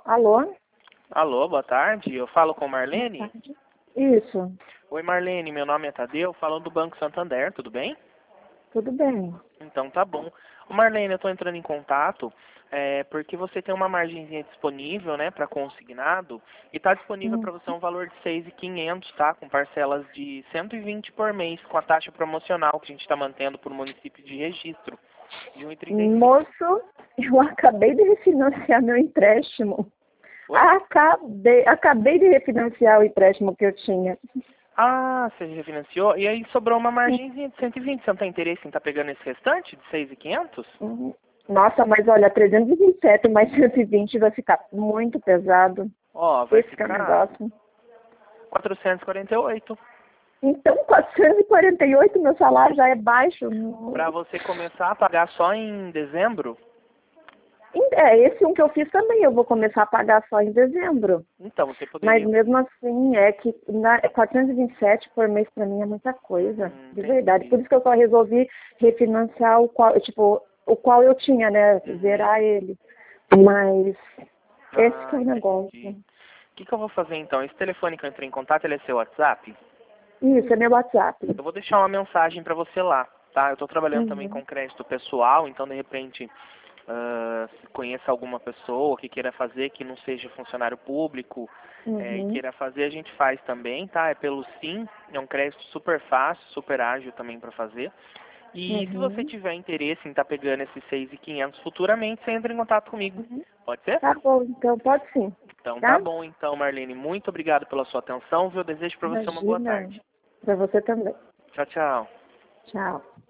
Alô? Alô, boa tarde. Eu falo com Boa Marlene? tarde. Isso, Oi, Marlene. Meu nome é Tadeu, falando do Banco Santander, tudo bem? tudo bem. Então tá bom. Ô, Marlene, eu tô entrando em contato porque você tem uma margenzinha disponível, né, para consignado e tá disponível para você um valor de 6.500, tá? Com parcelas de 120 por mês, com a taxa promocional que a gente está mantendo por município de registro, de 1,35. Moço, eu acabei de refinanciar meu empréstimo. Oi? Acabei de refinanciar o empréstimo que eu tinha. Ah, você refinanciou? E aí sobrou uma margenzinha de 120. Você não tem interesse em estar pegando esse restante de 6.500? Uhum. Nossa, mas olha, 327 mais 120 vai ficar muito pesado. Ó, vai Esse que é o ficar negócio. 448. Então, 448, meu salário já é baixo. Para você começar a pagar só em dezembro? Esse um que eu fiz também, eu vou começar a pagar só em dezembro. Então, você Mas poderia... mesmo assim, 427 por mês para mim é muita coisa, de verdade. Entendi. Por isso que eu só resolvi refinanciar o qual eu tinha, né? Uhum. Zerar ele. Mas esse que é o Entendi. negócio. O que eu vou fazer então? Esse telefone que eu entrei em contato, ele é seu WhatsApp? Isso, é meu WhatsApp. Eu vou deixar uma mensagem para você lá, tá? Eu estou trabalhando também Uhum. com crédito pessoal, então de repente se conheça alguma pessoa que queira fazer, que não seja funcionário público e Uhum. queira fazer, a gente faz também, tá? É pelo Sim, é um crédito super fácil, super ágil também para fazer. E se você Uhum. tiver interesse em estar pegando esses 6.500 futuramente, você entra em contato comigo. Uhum. Pode ser? Tá bom, então pode sim, Então tá tá? bom então, Marlene. Muito obrigado pela sua atenção, viu? Eu desejo para você uma boa Imagina. tarde. Para você também. Tchau, tchau. Tchau.